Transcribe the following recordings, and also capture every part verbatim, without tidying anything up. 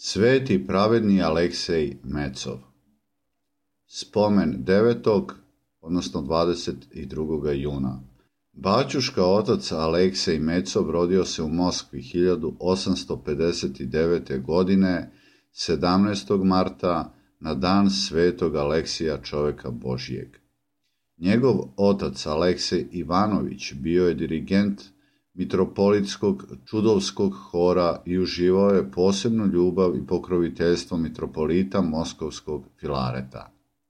Sveti pravedni Aleksej Mecov. Spomen devetog, odnosno dvadeset drugog juna. Baćuška otac Aleksej Mecov rodio se u Moskvi hiljadu osamsto pedeset devete. godine, sedamnaestog marta, na dan svetog Aleksija čoveka Božijeg. Njegov otac Aleksej Ivanović bio je dirigent mitropolitskog čudovskog hora i uživao je posebnu ljubav i pokroviteljstvo mitropolita Moskovskog Filareta.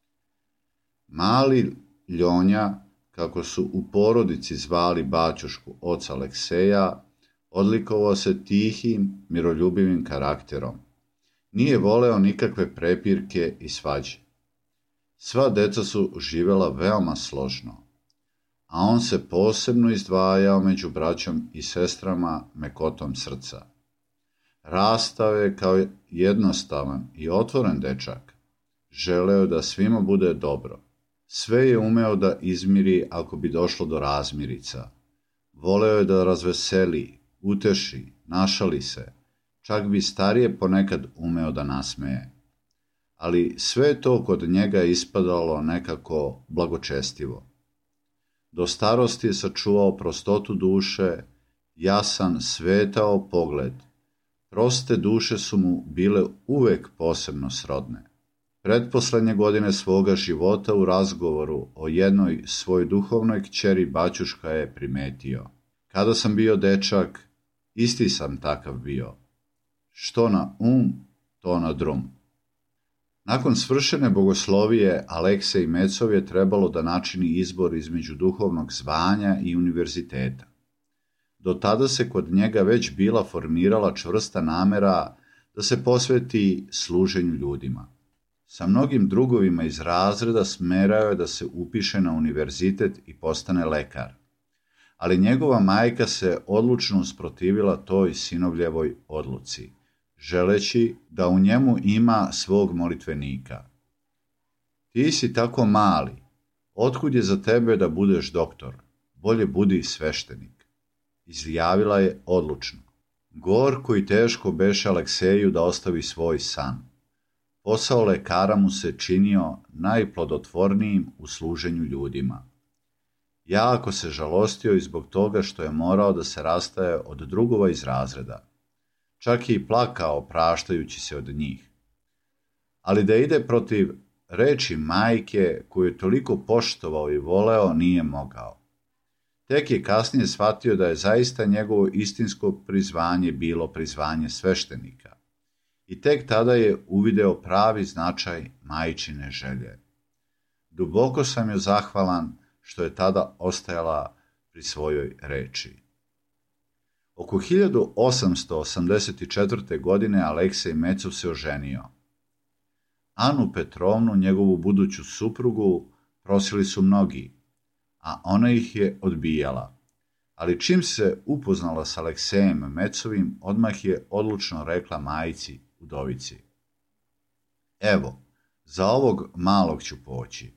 Mali Ljonja, kako su u porodici zvali baćušku oca Alekseja, odlikovao se tihim, miroljubivim karakterom. Nije voleo nikakve prepirke i svađe. Sva deca su živela veoma složno, a on se posebno izdvajao među braćom i sestrama mekotom srca. Rastao je kao jednostavan i otvoren dečak. Želeo je da svima bude dobro. Sve je umeo da izmiri ako bi došlo do razmirica. Voleo je da razveseli, uteši, našali se. Čak bi starije ponekad umeo da nasmeje. Ali sve to kod njega je ispadalo nekako blagočestivo. Do starosti je sačuvao prostotu duše, jasan, svetao pogled. Proste duše su mu bile uvek posebno srodne. Pretposlednje godine svoga života u razgovoru o jednoj svojoj duhovnoj kćeri baćuška je primetio: kada sam bio dečak, isti sam takav bio. Što na um, to na drum. Nakon svršene bogoslovije, Aleksej Mecov je trebalo da načini izbor između duhovnog zvanja i univerziteta. Do tada se kod njega već bila formirala čvrsta namera da se posveti služenju ljudima. Sa mnogim drugovima iz razreda smerao je da se upiše na univerzitet i postane lekar. Ali njegova majka se odlučno usprotivila toj sinovljevoj odluci, želeći da u njemu ima svog molitvenika. Ti si tako mali, otkud je za tebe da budeš doktor, bolje budi sveštenik, izjavila je odlučno. Gorko i teško beše Alekseju da ostavi svoj san. Posao lekara mu se činio najplodotvornijim u služenju ljudima. Jako se žalostio i zbog toga što je morao da se rastaje od drugova iz razreda. Čak je i plakao praštajući se od njih. Ali da ide protiv reči majke koju je toliko poštovao i voleo nije mogao. Tek je kasnije shvatio da je zaista njegovo istinsko prizvanje bilo prizvanje sveštenika. I tek tada je uvideo pravi značaj majčine želje. Duboko sam joj zahvalan što je tada ostajala pri svojoj reči. Oko hiljadu osamsto osamdeset četvrte. godine Aleksej Mecov se oženio. Anu Petrovnu, njegovu buduću suprugu, prosili su mnogi, a ona ih je odbijala. Ali čim se upoznala s Aleksejem Mecovim, odmah je odlučno rekla majci, udovici: evo, za ovog malog ću poći.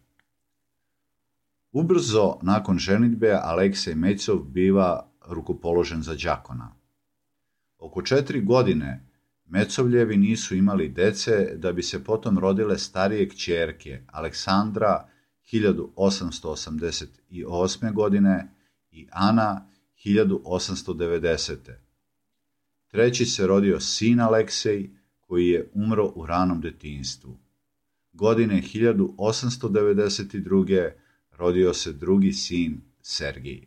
Ubrzo nakon ženidbe Aleksej Mecov biva rukopoložen za đakona. Oko četiri godine Mecovljevi nisu imali dece, da bi se potom rodile starije kćerke Aleksandra hiljadu osamsto osamdeset osme. godine i Ana hiljadu osamsto devedesete. Treći se rodio sin Aleksej, koji je umro u ranom detinjstvu. Godine hiljadu osamsto devedeset druge. rodio se drugi sin Sergij.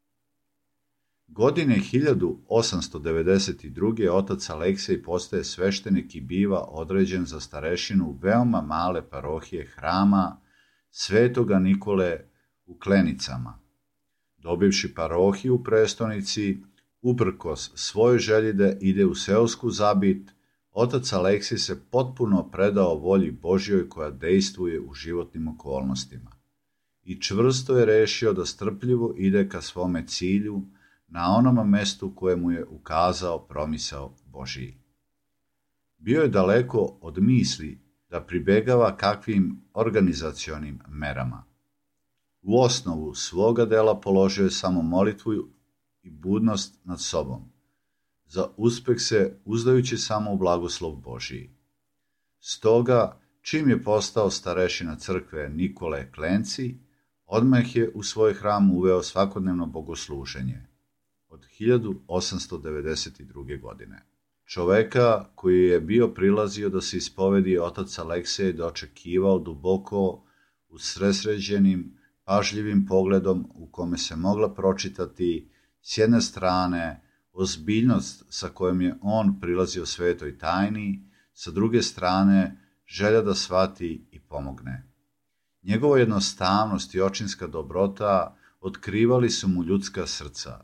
Godine hiljadu osamsto devedeset druge. otac Aleksej postaje sveštenik i biva određen za starešinu veoma male parohije hrama Svetoga Nikole u Klenicama. Dobivši parohiju u prestonici, uprkos svojoj želji da ide u seosku zabit, otac Aleksej se potpuno predao volji Božjoj koja dejstvuje u životnim okolnostima i čvrsto je rešio da strpljivo ide ka svome cilju na onom mestu koje mu je ukazao promisao Božiji. Bio je daleko od misli da pribegava kakvim organizacionim merama. U osnovu svoga dela položio je samo molitvu i budnost nad sobom. za uspeh se uzdajući samo u blagoslov Božiji. Stoga, čim je postao starešina crkve Nikole Klenci, odmah je u svoj hram uveo svakodnevno bogosluženje od hiljadu osamsto devedeset druge. godine. Čoveka koji je bio prilazio da se ispovedi otac Aleksej dočekivao duboko usresređenim, pažljivim pogledom u kome se mogla pročitati s jedne strane ozbiljnost sa kojom je on prilazio svetoj tajni, sa druge strane želja da shvati i pomogne. Njegova jednostavnost i očinska dobrota otkrivali su mu ljudska srca.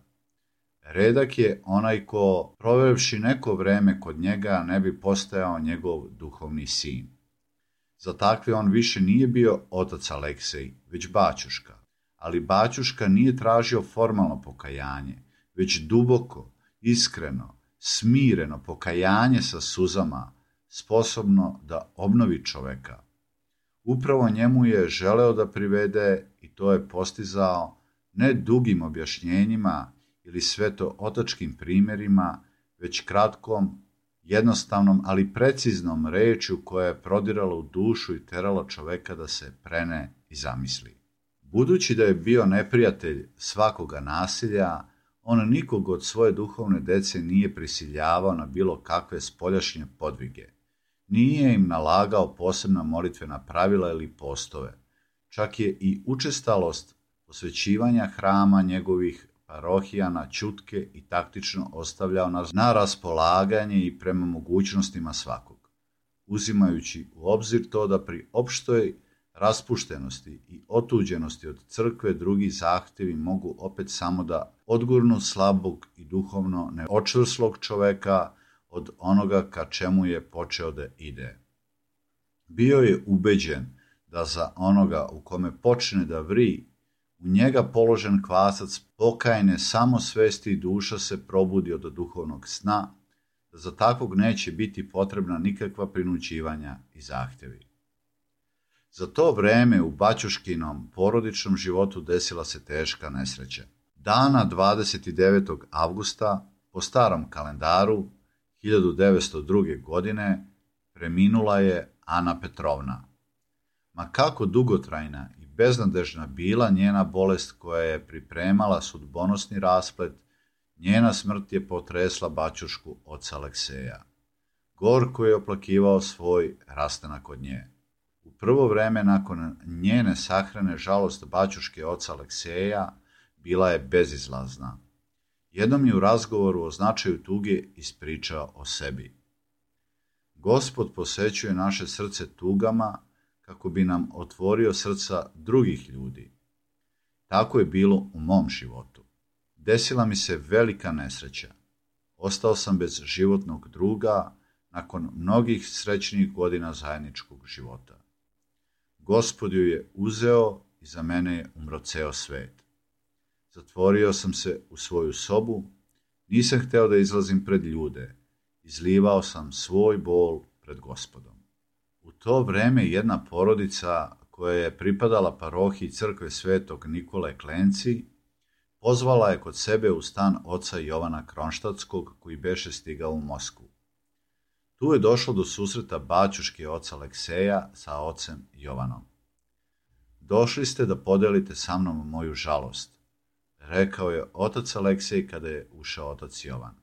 Redak je onaj ko, provevši neko vreme kod njega, ne bi postajao njegov duhovni sin. Za takve on više nije bio otac Aleksej, već baćuška. Ali baćuška nije tražio formalno pokajanje, već duboko, iskreno, smireno pokajanje sa suzama, sposobno da obnovi čoveka. Upravo njemu je želeo da privede i to je postizao ne dugim objašnjenjima ili sveto-otačkim primjerima, već kratkom, jednostavnom, ali preciznom rečju koja je prodirala u dušu i terala čoveka da se prene i zamisli. Budući da je bio neprijatelj svakoga nasilja, on nikog od svoje duhovne dece nije prisiljavao na bilo kakve spoljašnje podvige. Nije im nalagao posebna molitvena pravila ili postove. Čak je i učestalost posvećivanja hrama njegovih parohija na ćutke i taktično ostavljao na raspolaganje i prema mogućnostima svakog, uzimajući u obzir to da pri opštoj raspuštenosti i otuđenosti od crkve drugi zahtjevi mogu opet samo da odgurnu slabog i duhovno neočvrslog čoveka od onoga ka čemu je počeo da ide. Bio je ubeđen da za onoga u kome počne da vri, u njega položen kvasac pokajne samosvesti i duša se probudi od duhovnog sna, da za takvog neće biti potrebna nikakva prinuđivanja i zahtjevi. Za to vreme u baćuškinom porodičnom životu desila se teška nesreća. Dana dvadeset devetog avgusta po starom kalendaru hiljadu devetsto druge. godine preminula je Ana Petrovna. Ma kako dugotrajna i beznadežna bila njena bolest koja je pripremala sudbonosni rasplet, njena smrt je potresla baćušku oca Alekseja. Gorko je oplakivao svoj rastanak od nje. U prvo vreme nakon njene sahrane žalost baćuške oca Alekseja bila je bezizlazna. Jednom je u razgovoru o značaju tuge ispričao o sebi. Gospod posećuje naše srce tugama kako bi nam otvorio srca drugih ljudi. Tako je bilo u mom životu. Desila mi se velika nesreća. Ostao sam bez životnog druga nakon mnogih srećnih godina zajedničkog života. Gospod ju je uzeo i za mene je umro ceo svet. Zatvorio sam se u svoju sobu, nisam hteo da izlazim pred ljude, izlivao sam svoj bol pred Gospodom. U to vreme jedna porodica koja je pripadala parohiji crkve svetog Nikole Klenci pozvala je kod sebe u stan oca Jovana Kronštatskog koji beše stigao u Moskvu. Tu je došlo do susreta baćuške oca Alekseja sa ocem Jovanom. Došli ste da podelite sa mnom moju žalost, rekao je otac Aleksej kada je ušao otac Jovan.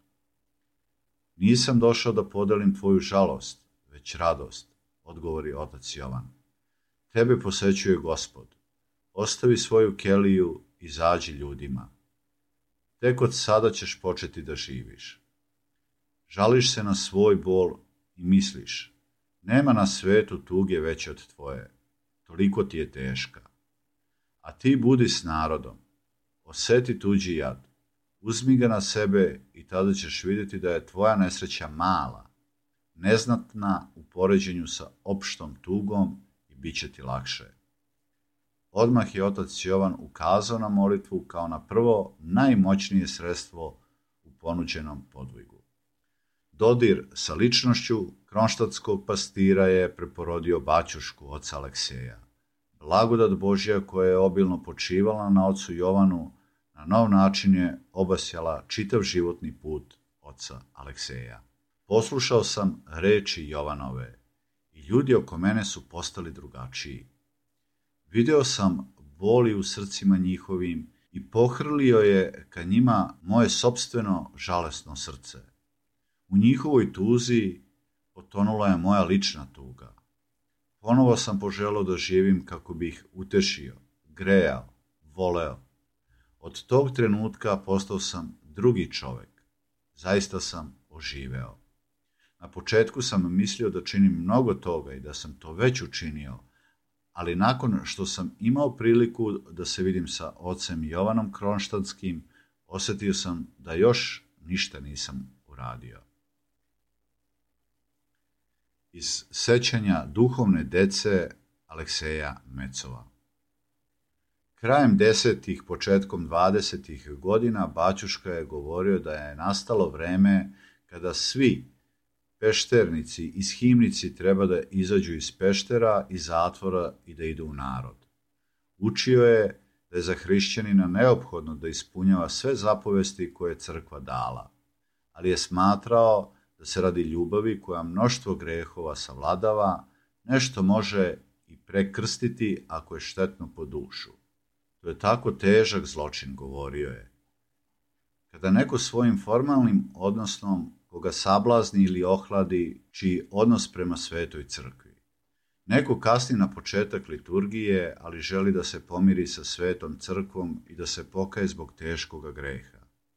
Nisam došao da podelim tvoju žalost, već radost, odgovori otac Jovan. Tebe posećuje Gospod. Ostavi svoju keliju i izađi ljudima. Tek od sada ćeš početi da živiš. Žališ se na svoj bol i misliš, nema na svetu tuge veće od tvoje, toliko ti je teška. A ti budi s narodom, oseti tuđi jad, uzmi ga na sebe i tada ćeš vidjeti da je tvoja nesreća mala, neznatna u poređenju sa opštom tugom i bit će ti lakše. Odmah je otac Jovan ukazao na molitvu kao na prvo najmoćnije sredstvo u ponuđenom podvigu. Dodir sa ličnošću kronštatskog pastira je preporodio baćušku oca Alekseja. Blagodat Božja koja je obilno počivala na ocu Jovanu na nov način je obasjala čitav životni put oca Alekseja. Poslušao sam reči Jovanove i ljudi oko mene su postali drugačiji. Video sam boli u srcima njihovim i pohrlio je ka njima moje sopstveno žalesno srce. U njihovoj tuzi potonula je moja lična tuga. Ponovo sam poželao da živim kako bih utešio, grejao, voleo. Od tog trenutka postao sam drugi čovek. Zaista sam oživeo. Na početku sam mislio da činim mnogo toga i da sam to već učinio, ali nakon što sam imao priliku da se vidim sa ocem Jovanom Kronštanskim, osjetio sam da još ništa nisam uradio. Iz sećanja duhovne dece Alekseja Mecova. Krajem desetih, početkom dvadesetih godina Baćuška je govorio da je nastalo vreme kada svi pešternici i shimnici treba da izađu iz peštera i zatvora i da idu u narod. Učio je da je za hrišćanina neophodno da ispunjava sve zapovesti koje je crkva dala, ali je smatrao da se radi ljubavi koja mnoštvo grehova savladava, nešto može i prekrstiti ako je štetno po dušu. To je tako težak zločin, govorio je. Kada neko svojim formalnim odnosom koga sablazni ili ohladi, čiji odnos prema svetoj crkvi. Neko kasni na početak liturgije, ali želi da se pomiri sa svetom crkvom i da se pokaje zbog teškoga greha.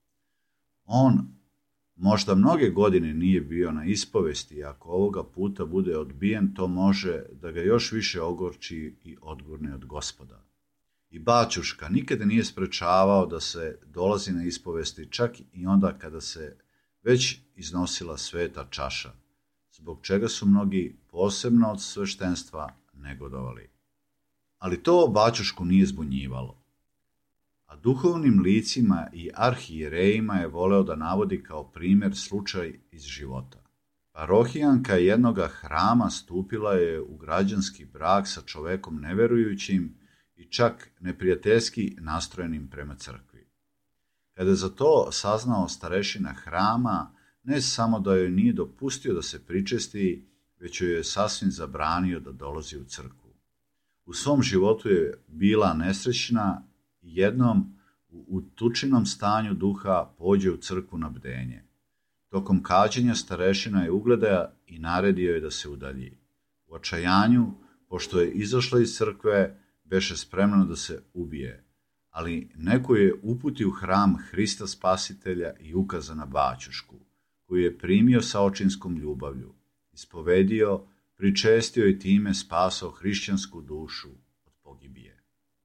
On možda mnoge godine nije bio na ispovesti i ako ovoga puta bude odbijen, to može da ga još više ogorči i odgurne od Gospoda. I Baćuška nikada nije sprečavao da se dolazi na ispovesti, čak i onda kada se već iznosila sveta čaša, zbog čega su mnogi posebno od sveštenstva negodovali. Ali to Baćušku nije zbunjivalo. A duhovnim licima i arhijerejima je voleo da navodi kao primjer slučaj iz života. Parohijanka jednoga hrama stupila je u građanski brak sa čovekom neverujućim i čak neprijateljski nastrojenim prema crkvi. Kada je za to saznao starešina hrama, ne samo da joj nije dopustio da se pričesti, već joj je sasvim zabranio da dolazi u crkvu. U svom životu je bila nesrećna i jednom u utučinom stanju duha pođe u crkvu na bdenje. Tokom kađenja starešina je ugledao i naredio je da se udalji. U očajanju, pošto je izašla iz crkve, beše spremno da se ubije, ali neko je uputio u hram Hrista Spasitelja i ukazao na Baćušku, koju je primio sa očinskom ljubavlju, ispovedio, pričestio i time spasao hrišćansku dušu od pogibije.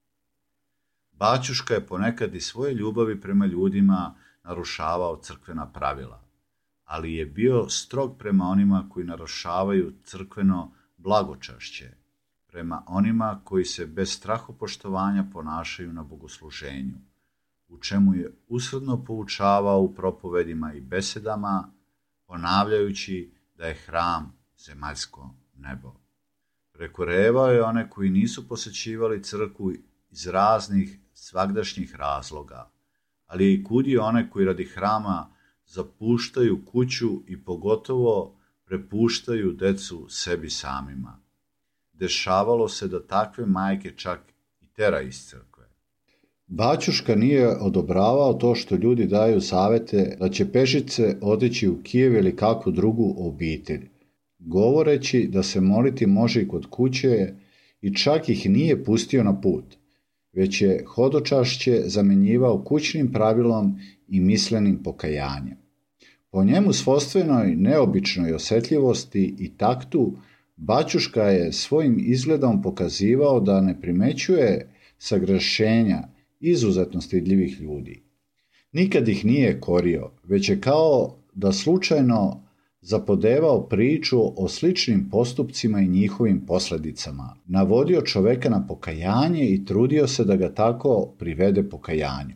Baćuška je ponekad i svoje ljubavi prema ljudima narušavao crkvena pravila, ali je bio strog prema onima koji narušavaju crkveno blagočašće, prema onima koji se bez strahopoštovanja ponašaju na bogosluženju, u čemu je usredno poučavao u propovedima i besedama, ponavljajući da je hram zemaljsko nebo. Prekorevao je one koji nisu posećivali crkvu iz raznih svagdašnjih razloga, ali je i kudio one koji radi hrama zapuštaju kuću i pogotovo prepuštaju decu sebi samima. Dešavalo se da takve majke čak i tera iz crkve. Baćuška nije odobravao to što ljudi daju savete da će pešice otići u Kijev ili kakvu drugu obitelj, govoreći da se moliti može i kod kuće i čak ih nije pustio na put, već je hodočašće zamenjivao kućnim pravilom i mislenim pokajanjem. Po njemu svojstvenoj neobičnoj osjetljivosti i taktu, Baćuška je svojim izgledom pokazivao da ne primećuje sagrešenja izuzetno stidljivih ljudi. Nikad ih nije korio, već je kao da slučajno zapodevao priču o sličnim postupcima i njihovim posljedicama, navodio čoveka na pokajanje i trudio se da ga tako privede pokajanju.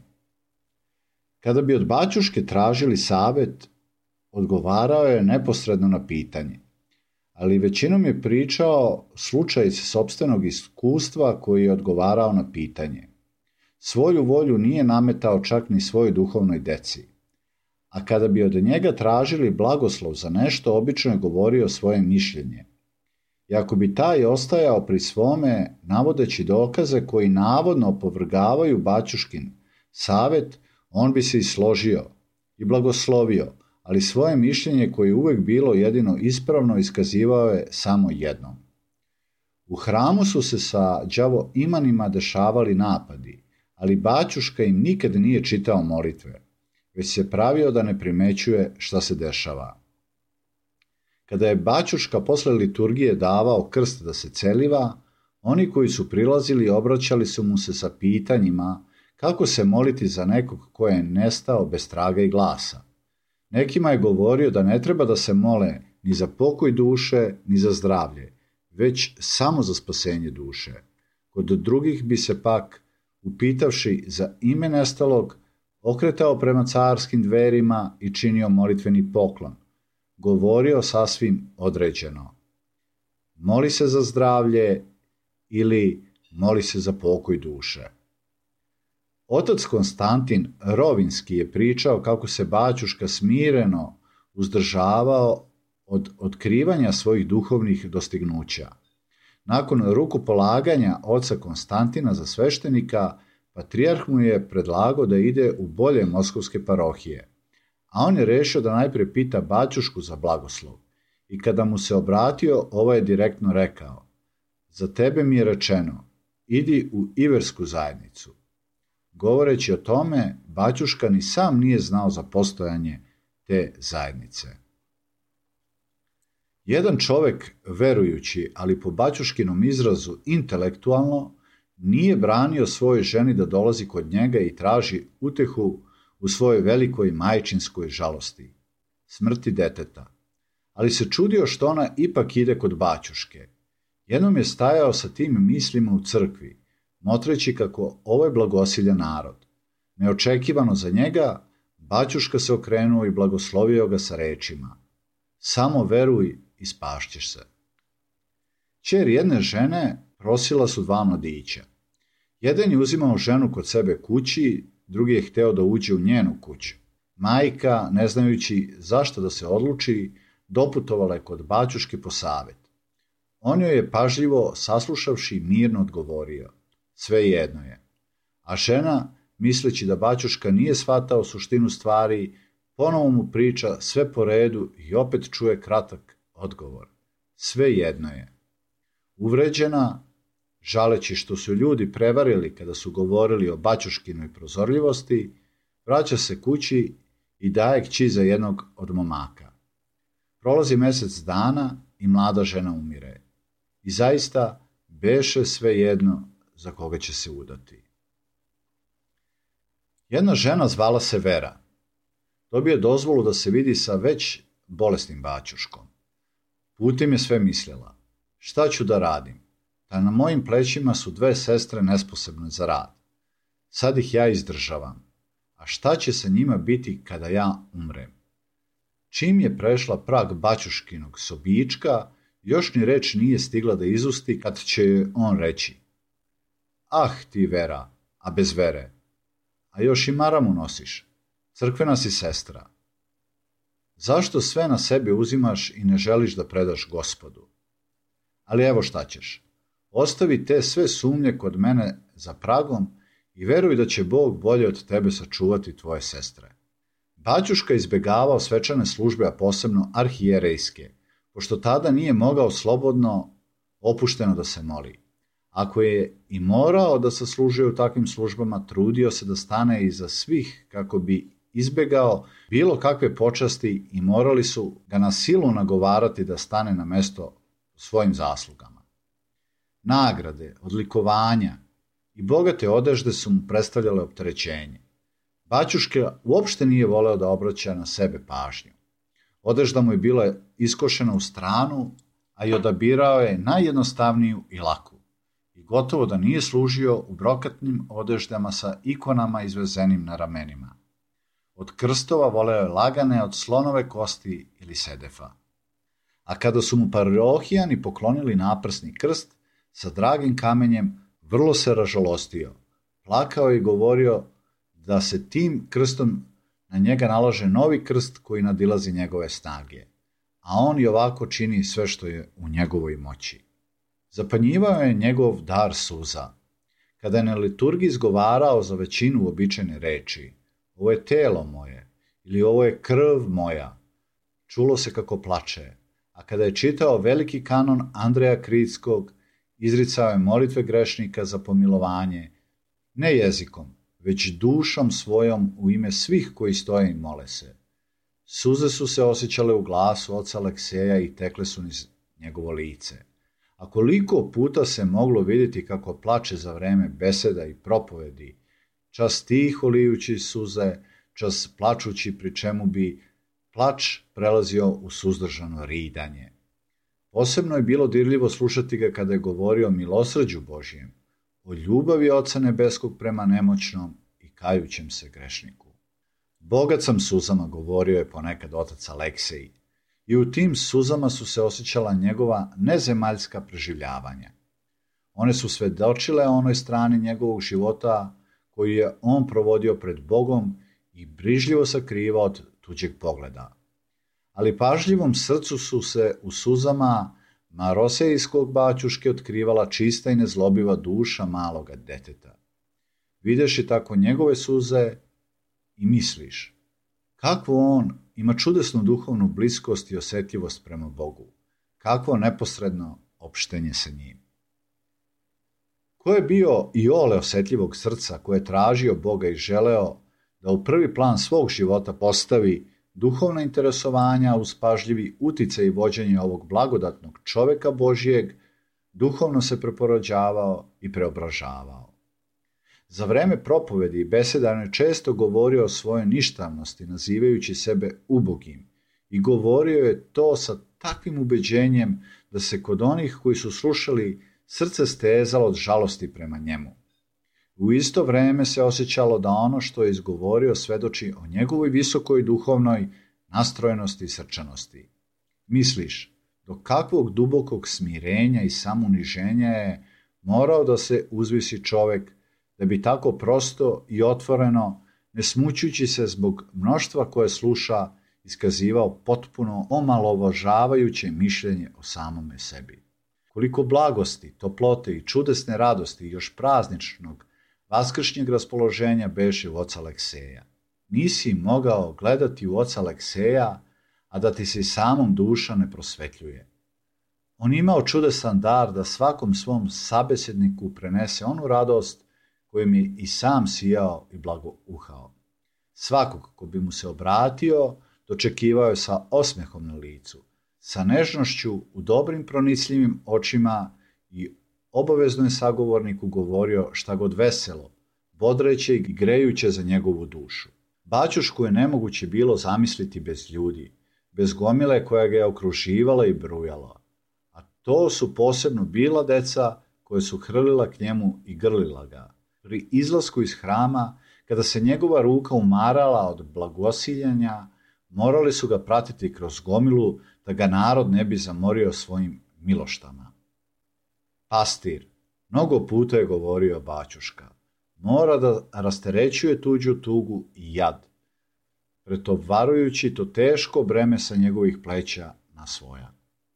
Kada bi od Baćuške tražili savet, odgovarao je neposredno na pitanje, ali većinom je pričao slučaj iz sopstvenog iskustva koji je odgovarao na pitanje. Svoju volju nije nametao čak ni svojoj duhovnoj deci, a kada bi od njega tražili blagoslov za nešto, obično je govorio svoje mišljenje. I ako bi taj ostajao pri svome, navodeći dokaze koji navodno opovrgavaju baćuškin savjet, on bi se i složio i blagoslovio, ali svoje mišljenje koje je uvijek bilo jedino ispravno iskazivao je samo jednom. U hramu su se sa đavo imanima dešavali napadi, ali baćuška im nikad nije čitao molitve, već se pravio da ne primećuje šta se dešava. Kada je baćuška posle liturgije davao krst da se celiva, oni koji su prilazili obraćali su mu se sa pitanjima kako se moliti za nekog ko je nestao bez traga i glasa. Nekima je govorio da ne treba da se mole ni za pokoj duše, ni za zdravlje, već samo za spasenje duše. Kod drugih bi se pak, upitavši za ime nestalog, okretao prema carskim dverima i činio molitveni poklon. Govorio sasvim određeno: moli se za zdravlje ili moli se za pokoj duše. Otac Konstantin Rovinski je pričao kako se baćuška smireno uzdržavao od otkrivanja svojih duhovnih dostignuća. Nakon rukopolaganja oca Konstantina za sveštenika, patrijarh mu je predlagao da ide u bolje moskovske parohije, a on je rešio da najprije pita baćušku za blagoslov. I kada mu se obratio, ovaj je direktno rekao: za tebe mi je rečeno, idi u iversku zajednicu. Govoreći o tome, baćuška ni sam nije znao za postojanje te zajednice. Jedan čovek, verujući, ali po baćuškinom izrazu intelektualno, nije branio svojoj ženi da dolazi kod njega i traži utehu u svojoj velikoj majčinskoj žalosti, smrti deteta, ali se čudio što ona ipak ide kod baćuške. Jednom je stajao sa tim mislima u crkvi, motreći kako ovaj blagosilja narod. Neočekivano za njega, baćuška se okrenuo i blagoslovio ga sa rečima: samo veruj i spašćeš se. Ćer jedne žene prosila su dva mladića. Jedan je uzimao ženu kod sebe kući, drugi je hteo da uđe u njenu kuću. Majka, ne znajući zašto da se odluči, doputovala je kod baćuške po savet. On joj je pažljivo, saslušavši, mirno odgovorio: sve jedno je. A žena, misleći da baćuška nije shvatao suštinu stvari, ponovo mu priča sve po redu i opet čuje kratak odgovor: sve jedno je. Uvređena, žaleći što su ljudi prevarili kada su govorili o baćuškinoj prozorljivosti, vraća se kući i daje kći za jednog od momaka. Prolazi mesec dana i mlada žena umire. I zaista beše sve jedno za koga će se udati. Jedna žena zvala se Vera. Dobije dozvolu da se vidi sa već bolesnim baćuškom. Putem je sve mislila: šta ću da radim? Da na mojim plećima su dve sestre nesposobne za rad. Sad ih ja izdržavam. A šta će sa njima biti kada ja umrem? Čim je prešla prag baćuškinog sobička, još ni reč nije stigla da izusti kad će joj on reći: ah ti Vera, a bez vere. A još i maramu nosiš. Crkvena si sestra. Zašto sve na sebe uzimaš i ne želiš da predaš Gospodu? Ali evo šta ćeš. Ostavi te sve sumnje kod mene za pragom i veruj da će Bog bolje od tebe sačuvati tvoje sestre. Baćuška izbegavao svečane službe, a posebno arhijerejske, pošto tada nije mogao slobodno, opušteno da se moli. Ako je i morao da se služuje u takvim službama, trudio se da stane iza svih kako bi izbegao bilo kakve počasti i morali su ga na silu nagovarati da stane na mesto u svojim zaslugama. Nagrade, odlikovanja i bogate odežde su mu predstavljale opterećenje. Baćuška uopšte nije voleo da obraća na sebe pažnju. Odežda mu je bila iskošena u stranu, a i odabirao je najjednostavniju i laku. I gotovo da nije služio u brokatnim odeždama sa ikonama izvezenim na ramenima. Od krstova voleo je lagane od slonove kosti ili sedefa. A kada su mu parohijani poklonili naprsni krst sa dragim kamenjem, vrlo se ražalostio. Plakao je i govorio da se tim krstom na njega nalože novi krst koji nadilazi njegove snage, a on i ovako čini sve što je u njegovoj moći. Zapanjivao je njegov dar suza. Kada je na liturgiji izgovarao za većinu uobičajene reči, ovo je telo moje ili ovo je krv moja, čulo se kako plače, a kada je čitao veliki kanon Andreja Kritskog, izricao je molitve grešnika za pomilovanje, ne jezikom, već dušom svojom u ime svih koji stoje i mole se. Suze su se osjećale u glasu oca Alekseja i tekle su niz njegovo lice. A koliko puta se moglo vidjeti kako plače za vreme beseda i propovedi, čas tiho lijući suze, čas plačući, pri čemu bi plač prelazio u suzdržano ridanje. Posebno je bilo dirljivo slušati ga kada je govorio o milosrđu Božjem, o ljubavi Oca Nebeskog prema nemoćnom i kajućem se grešniku. Bogat sam suzama, govorio je ponekad otac Aleksej, i u tim suzama su se osjećala njegova nezemaljska preživljavanja. One su svedočile o onoj strani njegovog života koju je on provodio pred Bogom i brižljivo sakrivao od tuđeg pogleda. Ali pažljivom srcu su se u suzama Marosejskog baćuške otkrivala čista i nezlobiva duša maloga deteta. Videši tako njegove suze i misliš, kakvo on ima čudesnu duhovnu bliskost i osjetljivost prema Bogu, kakvo neposredno opštenje sa njim. Ko je bio iole osjetljivog srca, ko je tražio Boga i želeo da u prvi plan svog života postavi duhovna interesovanja uz pažljivi uticaj i vođenje ovog blagodatnog čoveka Božijeg, duhovno se preporođavao i preobražavao. Za vreme propovedi i beseda on je često govorio o svojoj ništavnosti, nazivajući sebe ubogim, i govorio je to sa takvim ubeđenjem da se kod onih koji su slušali srce stezalo od žalosti prema njemu. U isto vreme se osjećalo da ono što je izgovorio svedoči o njegovoj visokoj duhovnoj nastrojenosti i srčanosti. Misliš, do kakvog dubokog smirenja i samouniženja je morao da se uzvisi čovek da bi tako prosto i otvoreno, ne smućujući se zbog mnoštva koje sluša, iskazivao potpuno omalovažavajuće mišljenje o samome sebi. Koliko blagosti, toplote i čudesne radosti još prazničnog vaskršnjeg raspoloženja beše u oca Alekseja. Nisi mogao gledati u oca Alekseja, a da ti se samom duša ne prosvetljuje. On imao čudesan dar da svakom svom sabesedniku prenese onu radost kojim je i sam sijao i blagouhao. Svakog ko bi mu se obratio, dočekivao je sa osmehom na licu, sa nežnošću u dobrim pronicljivim očima i obavezno je sagovorniku govorio šta god veselo, bodreće i grejuće za njegovu dušu. Baćušku je nemoguće bilo zamisliti bez ljudi, bez gomile koja ga je okruživala i brujala. A to su posebno bila deca koje su hrlila k njemu i grlila ga. Pri izlasku iz hrama, kada se njegova ruka umarala od blagosiljanja, morali su ga pratiti kroz gomilu da ga narod ne bi zamorio svojim miloštama. Pastir, mnogo puta je govorio baćuška, mora da rasterećuje tuđu tugu i jad, pretovarujući to teško breme sa njegovih pleća na svoja.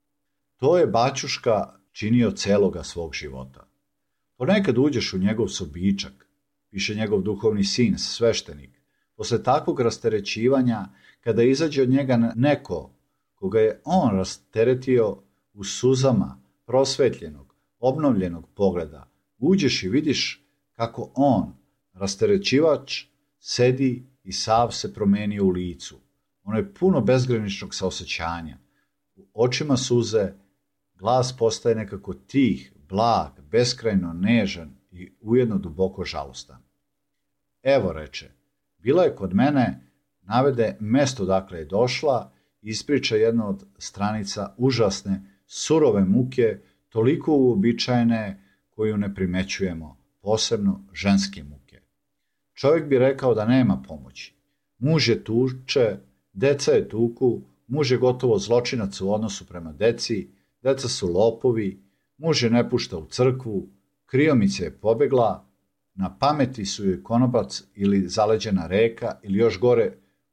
To je baćuška činio celoga svog života. Ponekad uđeš u njegov sobičak, piše njegov duhovni sin, sveštenik, posle takvog rasterećivanja, kada izađe od njega neko koga je on rasteretio u suzama prosvetljenog, obnovljenog pogleda, uđeš i vidiš kako on, rasterećivač, sedi i sav se promenio u licu. Ono je puno bezgraničnog saosećanja. U očima suze glas postaje nekako tih, blag, beskrajno nežan i ujedno duboko žalostan. Evo, reče, bila je kod mene, navede mesto dakle je došla, ispriča jedna od stranica užasne, surove muke, toliko uobičajene koju ne primećujemo, posebno ženske muke. Čovjek bi rekao da nema pomoći. Muž je tuče, deca je tuku, muž je gotovo zločinac u odnosu prema deci, deca su lopovi, muž je ne pušta u crkvu, kriomica je pobegla, na pameti su joj konopac ili zaleđena reka ili još gore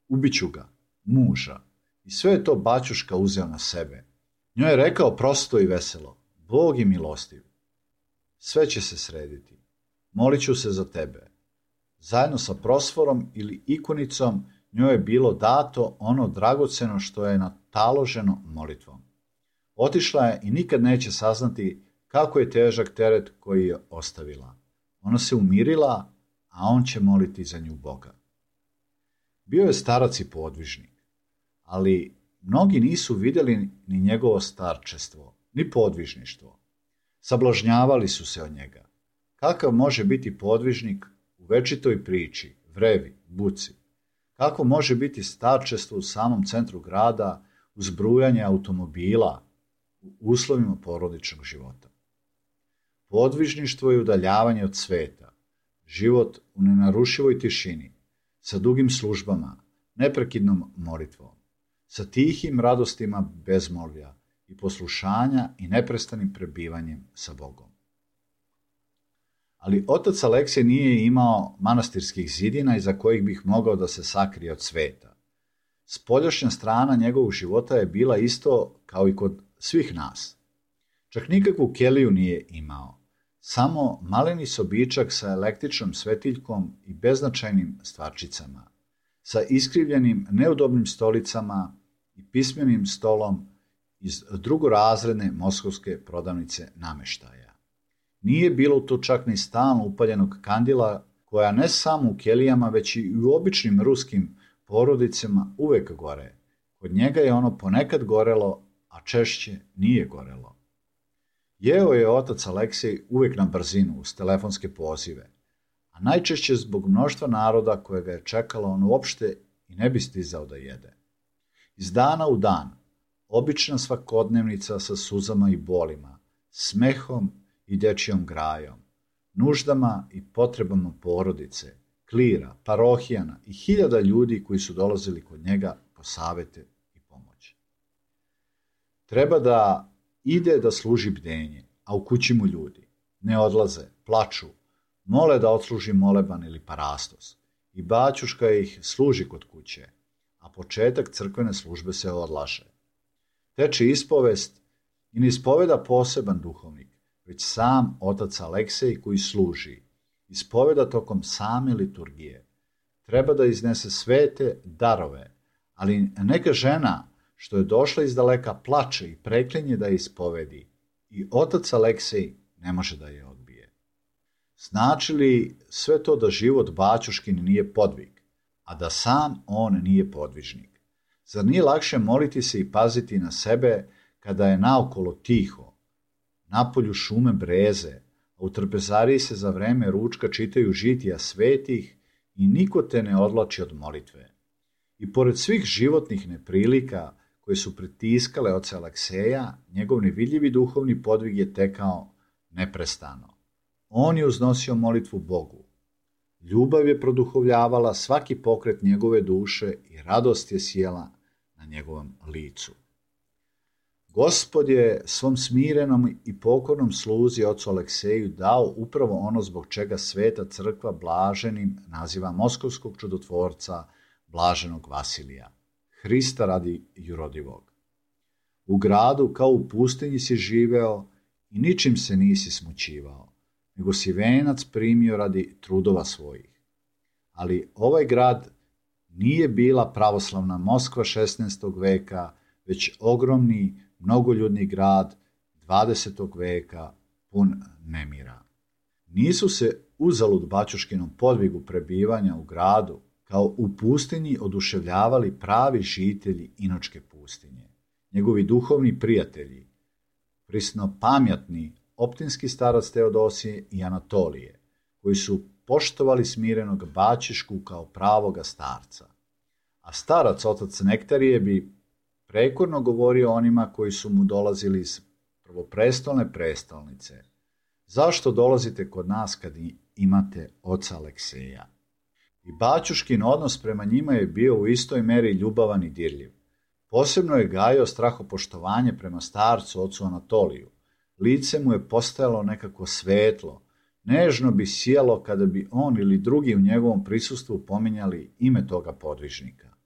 ubiću ga, muža. I sve je to baćuška uzeo na sebe. Njoj je rekao prosto i veselo, Bog je milostiv. Sve će se srediti. Molit ću se za tebe. Zajedno sa prosforom ili ikonicom njoj je bilo dato ono dragoceno što je nataloženo molitvom. Otišla je i nikad neće saznati kako je težak teret koji je ostavila. Ona se umirila, a on će moliti za nju Boga. Bio je starac i podvižnik, ali mnogi nisu vidjeli ni njegovo starčestvo, ni podvižništvo. Sablažnjavali su se od njega. Kakav može biti podvižnik u večitoj priči, vrevi, buci? Kako može biti starčestvo u samom centru grada uz brujanje automobila u uslovima porodičnog života? Podvižništvo je udaljavanje od sveta, život u nenarušivoj tišini, sa dugim službama, neprekidnom molitvom, sa tihim radostima bezmolja i poslušanja i neprestanim prebivanjem sa Bogom. Ali otac Aleksej nije imao manastirskih zidina iza kojih bih mogao da se sakrije od sveta. Spoljašnja strana njegovog života je bila isto kao i kod svih nas. Čak nikakvu keliju nije imao, samo maleni sobičak sa električnom svetiljkom i beznačajnim stvarčicama, sa iskrivljenim neudobnim stolicama i pismenim stolom iz drugorazredne moskovske prodavnice nameštaja. Nije bilo tu čak ni stalno upaljenog kandila, koja ne samo u kelijama, već i u običnim ruskim porodicama uvek gore. Kod njega je ono ponekad gorelo, a češće nije gorelo. Jeo je otac Aleksej uvek na brzinu uz telefonske pozive, a najčešće zbog mnoštva naroda koje ga je čekalo on uopšte i ne bi stizao da jede. Iz dana u dan, obična svakodnevnica sa suzama i bolima, smehom i dečijom grajom, nuždama i potrebama porodice, klira, parohijana i hiljada ljudi koji su dolazili kod njega po savete i pomoć. Treba da ide da služi bdenje, a u kući mu ljudi ne odlaze, plaču, mole da odsluži moleban ili parastos, i baćuška ih služi kod kuće, a početak crkvene službe se odlaže. Teče ispovest i ne ispoveda poseban duhovnik, već sam otac Aleksej koji služi, ispoveda tokom same liturgije. Treba da iznese svete darove, ali neka žena što je došla iz daleka plače i preklinje da je ispovedi, i otac Aleksej ne može da je odbije. Znači li sve to da život baćuškin nije podvig, a da sam on nije podvižnik? Zar nije lakše moliti se i paziti na sebe kada je naokolo tiho, napolju šume breze, a u trpezariji se za vreme ručka čitaju žitija svetih i niko te ne odlači od molitve? I pored svih životnih neprilika koje su pritiskale oca Alekseja, njegov nevidljivi duhovni podvig je tekao neprestano. On je uznosio molitvu Bogu. Ljubav je produhovljavala svaki pokret njegove duše i radost je sjela na njegovom licu. Gospod je svom smirenom i pokornom sluzi ocu Alekseju dao upravo ono zbog čega sveta crkva blaženim naziva moskovskog čudotvorca blaženog Vasilija, Hrista radi jurodivog. U gradu kao u pustinji si živeo i ničim se nisi smućivao, nego si venac primio radi trudova svojih. Ali ovaj grad nije bila pravoslavna Moskva šesnaestog veka, već ogromni, mnogoljudni grad dvadesetog veka pun nemira. Nisu se uzalud baćuškinom podvigu prebivanja u gradu kao u pustinji oduševljavali pravi žitelji Inočke pustinje, njegovi duhovni prijatelji, prisno pamjatni optinski starac Teodosije i Anatolije, koji su poštovali smirenog baćušku kao pravoga starca. A starac otac Nektarije bi prekorno govorio onima koji su mu dolazili iz prvoprestolne prestolnice: zašto dolazite kod nas kad imate oca Alekseja? I baćuškin odnos prema njima je bio u istoj meri ljubavan i dirljiv. Posebno je gajio strahopoštovanje prema starcu ocu Anatoliju. Lice mu je postajalo nekako svetlo, nežno bi sijalo kada bi on ili drugi u njegovom prisustvu pominjali ime toga podvižnika.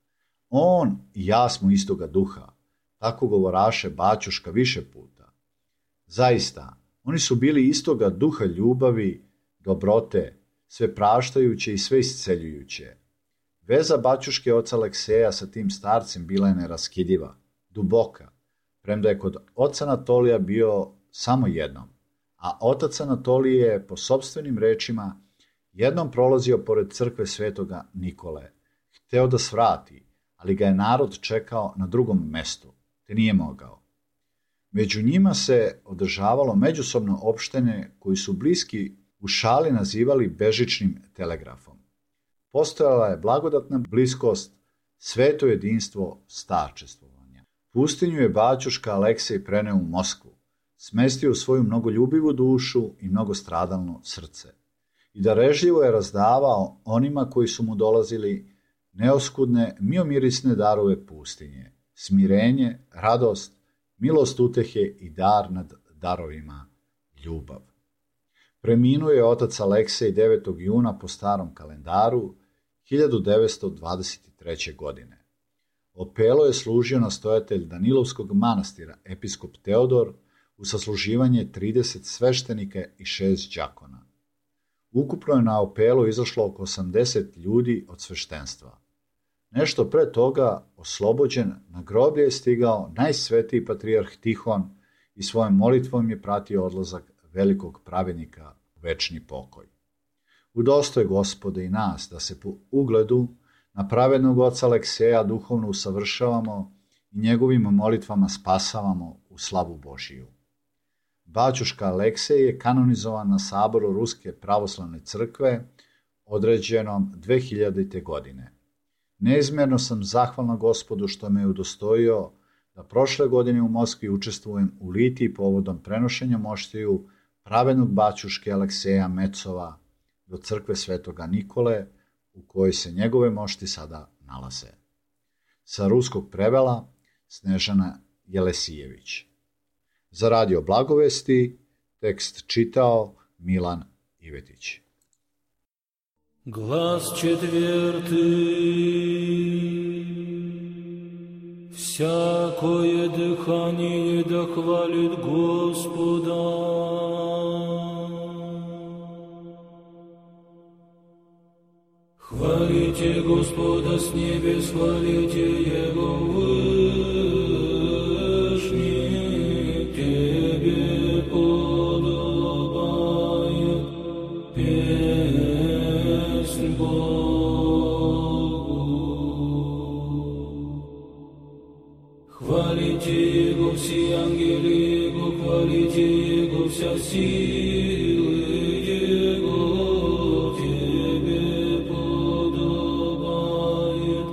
On i ja smo istoga duha, tako govoraše baćuška više puta. Zaista, oni su bili istoga duha ljubavi, dobrote, sve praštajuće i sve isceljujuće. Veza baćuške oca Alekseja sa tim starcem bila je neraskidiva, duboka, premda je kod oca Anatolija bio samo jednom, a otac Anatolije je, po sopstvenim rečima, jednom prolazio pored crkve svetoga Nikole. Hteo da svrati, ali ga je narod čekao na drugom mestu, te nije mogao. Među njima se održavalo međusobno opštenje koji su bliski u šali nazivali bežičnim telegrafom. Postojala je blagodatna bliskost, sveto jedinstvo starčestvovanja. Pustinju je baćuška Aleksej preneo u Moskvu, smestio u svoju mnogoljubivu dušu i mnogostradalno srce. I darežljivo je razdavao onima koji su mu dolazili neoskudne, miomirisne darove pustinje, smirenje, radost, milost utehe i dar nad darovima, ljubav. Preminuo je otac Aleksej devetog juna po starom kalendaru hiljadu devetsto dvadeset treće. godine. Opelo je služio nastojatelj Danilovskog manastira, episkop Teodor, u sasluživanje trideset sveštenika i šest đakona. Ukupno je na opelu izašlo oko osamdeset ljudi od sveštenstva. Nešto pre toga, oslobođen, na groblje je stigao najsvetiji patrijarh Tihon i svojom molitvom je pratio odlazak velikog pravednika u večni pokoj. Udostoj Gospode i nas da se po ugledu na pravednog oca Alekseja duhovno usavršavamo i njegovim molitvama spasavamo u slavu Božiju. Baćuška Aleksej je kanonizovan na saboru Ruske pravoslavne crkve određenom dve hiljadite. godine. Neizmjerno sam zahvalna Gospodu što me je udostojio da prošle godine u Moskvi učestvujem u litiji povodom prenošenja moštiju pravednog baćuške Alekseja Mecova do crkve svetoga Nikole, u kojoj se njegove mošti sada nalaze. Sa ruskog prevela Snežana Jelesijević. Za radio Blagovesti tekst čitao Milan Ivetić. Глаз четвертый. Всякое дыхание да хвалит Господа. Хвалите Господа с небес, хвалите Его вышний, Тебе подобает песнь Богу. Хвалите Его все ангелы Его, хвалите Его вся силы Его, Тебе подобает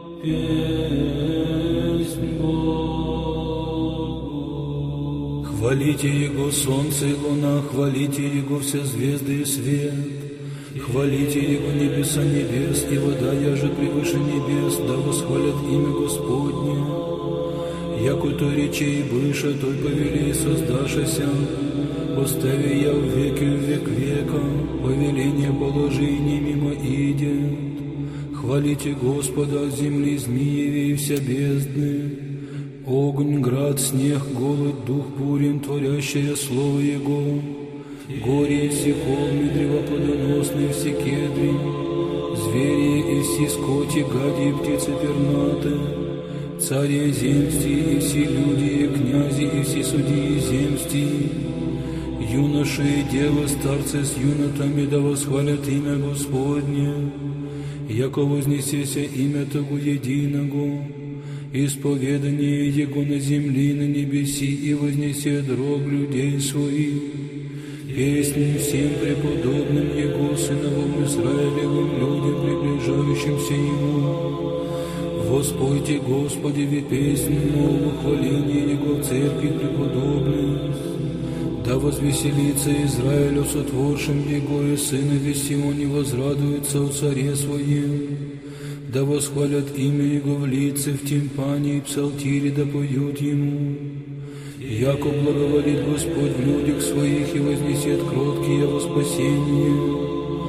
песнь Богу. Хвалите Его солнце и луна, хвалите Его все звезды и свет. Хвалите Его небеса небес, и вода яже превыше небес, да восхвалят имя Господне. Яко то речей быша, той повели создашася, постави я в веки в век века, повеление положи и не мимо идет. Хвалите Господа от земли змееви и вся бездны, огонь, град, снег, голод, дух бурен, творящее слово Его. Горе и все холмы, древа плодоносные, все кедры, звери и все скоти, гади и птицы пернаты, цари земсти и все люди, и князи и все судьи земсти, юноши и девы, старцы с юнотами, да восхвалят имя Господне, яко вознесеся имя Того единого, исповедание Его на земли, на небеси, и вознесет рог людей своих. Песнь всем преподобным Его, сыновом Израилевым, людям, приближающимся Ему. Воспойте Господи, ведь песнь нового хваления Его в церкви преподобных. Да возвеселится Израиль о сотворшем Его, и сынове Сионе возрадуется о царе Своем. Да восхвалят имя Его в лице, в тимпане и псалтире, да поют Ему. Яко благоволит Господь в людях своих и вознесет кроткие во спасение.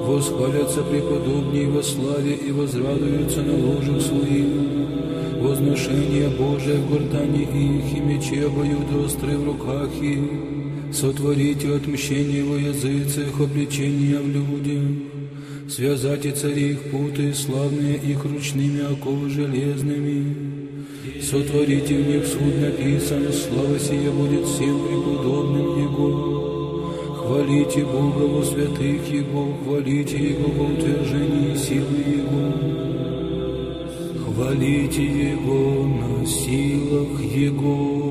Восхвалятся преподобней во славе и возрадуются на ложах своих. Возношение Божие в гортани их, и мечи обоюдоострые в руках их. Сотворите отмщение во языцах, обличения в людях. Связайте цари их путы, славные их ручными оковы железными. Сотворите в них суд написан, слава сия будет всем преподобным Его. Хвалите Бога во святых Его, хвалите Его во утверждении силы Его. Хвалите Его на силах Его.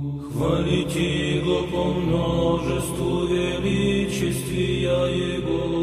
Хвалите Его по множеству величествия Его.